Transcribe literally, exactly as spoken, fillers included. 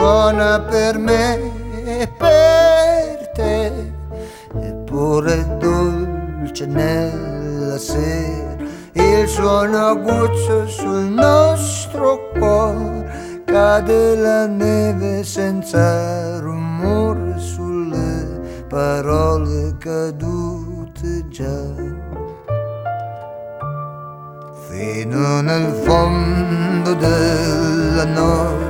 suona per me e per te, eppure è dolce nella sera il suono aguzzo sul nostro cuore, cade la neve senza rumore sulle parole cadute già. Fino nel fondo della notte